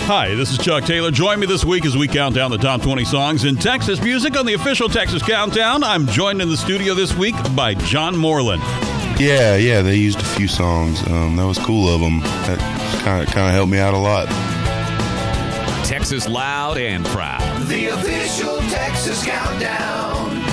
Hi, this is Chuck Taylor. Join me this week as we count down the top 20 songs in Texas music on the official Texas Countdown. I'm joined in the studio this week by John Moreland. Yeah, they used a few songs. That was cool of them. That kind of helped me out a lot. Texas Loud and Proud. The official Texas Countdown.